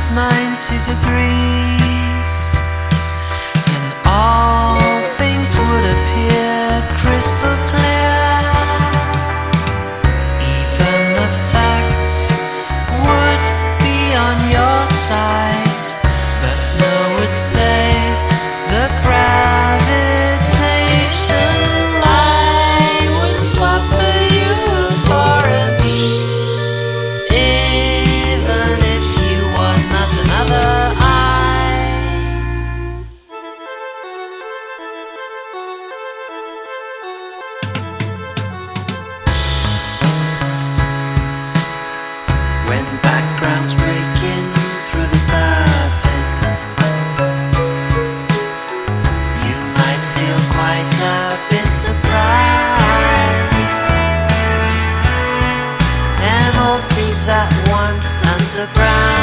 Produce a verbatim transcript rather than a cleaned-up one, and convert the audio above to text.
minus ninety degrees, then all things would appear crystal clear. Even the facts would be on your side, but no would say the gravitation lie would swap you for a me, even if you was not another I. When backgrounds breaking through the surface, you might feel quite a bit surprised, and all seems at once underground.